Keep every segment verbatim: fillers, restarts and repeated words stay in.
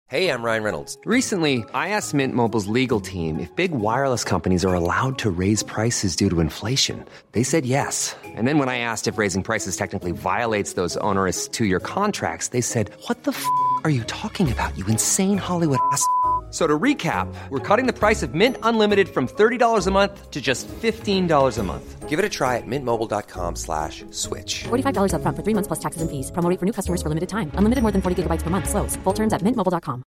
Hey, I'm Ryan Reynolds. Recently, I asked Mint Mobile's legal team if big wireless companies are allowed to raise prices due to inflation. They said yes. And then when I asked if raising prices technically violates those onerous two-year contracts, they said, what the f*** are you talking about, you insane Hollywood ass f- So to recap, we're cutting the price of Mint Unlimited from thirty dollars a month to just fifteen dollars a month. Give it a try at mintmobile.com slash switch. forty-five dollars up front for three months plus taxes and fees. Promo rate for new customers for limited time. Unlimited more than forty gigabytes per month. Slows full terms at mint mobile dot com.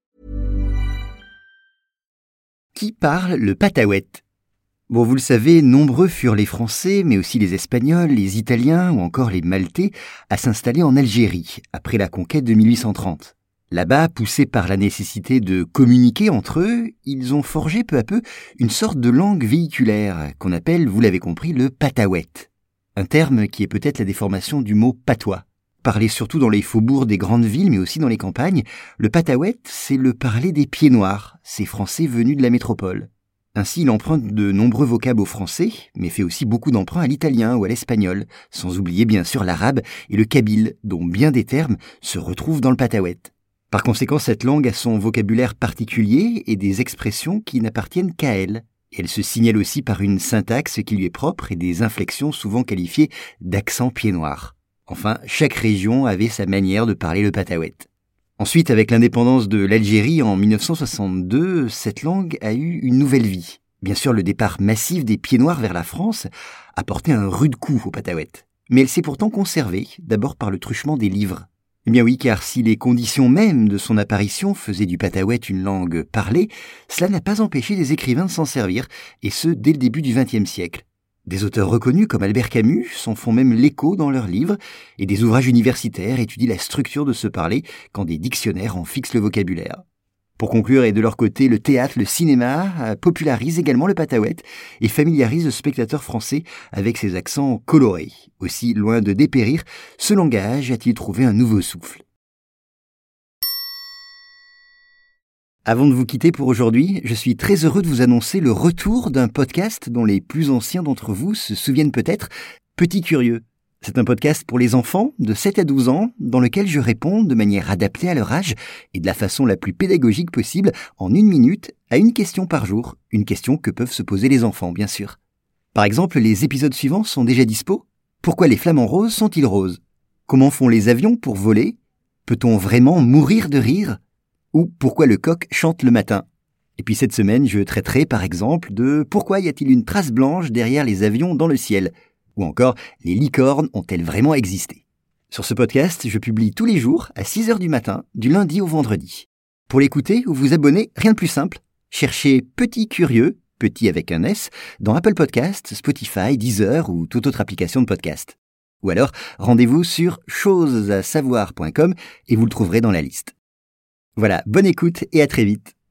Qui parle le pataouette ? Bon, vous le savez, nombreux furent les Français, mais aussi les Espagnols, les Italiens ou encore les Maltais à s'installer en Algérie après la conquête de mille huit cent trente. Là-bas, poussés par la nécessité de communiquer entre eux, ils ont forgé peu à peu une sorte de langue véhiculaire qu'on appelle, vous l'avez compris, le pataouette. Un terme qui est peut-être la déformation du mot patois. Parlé surtout dans les faubourgs des grandes villes, mais aussi dans les campagnes, le pataouette, c'est le parler des pieds noirs, ces Français venus de la métropole. Ainsi, il emprunte de nombreux vocables au français, mais fait aussi beaucoup d'emprunts à l'italien ou à l'espagnol, sans oublier bien sûr l'arabe et le kabyle, dont bien des termes se retrouvent dans le pataouette. Par conséquent, cette langue a son vocabulaire particulier et des expressions qui n'appartiennent qu'à elle. Et elle se signale aussi par une syntaxe qui lui est propre et des inflexions souvent qualifiées d'accent pied noir. Enfin, chaque région avait sa manière de parler le pataouette. Ensuite, avec l'indépendance de l'Algérie en mille neuf cent soixante-deux, cette langue a eu une nouvelle vie. Bien sûr, le départ massif des pieds noirs vers la France a porté un rude coup au pataouette. Mais elle s'est pourtant conservée, d'abord par le truchement des livres. Eh bien oui, car si les conditions mêmes de son apparition faisaient du pataouette une langue parlée, cela n'a pas empêché les écrivains de s'en servir, et ce, dès le début du vingtième siècle. Des auteurs reconnus comme Albert Camus s'en font même l'écho dans leurs livres, et des ouvrages universitaires étudient la structure de ce parler quand des dictionnaires en fixent le vocabulaire. Pour conclure, et de leur côté, le théâtre, le cinéma popularisent également le pataouette et familiarisent le spectateur français avec ses accents colorés. Aussi, loin de dépérir, ce langage a-t-il trouvé un nouveau souffle. Avant de vous quitter pour aujourd'hui, je suis très heureux de vous annoncer le retour d'un podcast dont les plus anciens d'entre vous se souviennent peut-être, Petit Curieux. C'est un podcast pour les enfants de sept à douze ans dans lequel je réponds de manière adaptée à leur âge et de la façon la plus pédagogique possible en une minute à une question par jour, une question que peuvent se poser les enfants bien sûr. Par exemple, les épisodes suivants sont déjà dispo. Pourquoi les flamants roses sont-ils roses ? Comment font les avions pour voler ? Peut-on vraiment mourir de rire ? Ou pourquoi le coq chante le matin ? Et puis cette semaine, je traiterai par exemple de pourquoi y a-t-il une trace blanche derrière les avions dans le ciel ? Ou encore, les licornes ont-elles vraiment existé ? Sur ce podcast, je publie tous les jours à six heures du matin, du lundi au vendredi. Pour l'écouter ou vous abonner, rien de plus simple. Cherchez Petit Curieux, petit avec un S, dans Apple Podcasts, Spotify, Deezer ou toute autre application de podcast. Ou alors, rendez-vous sur choses à savoir point com et vous le trouverez dans la liste. Voilà, bonne écoute et à très vite.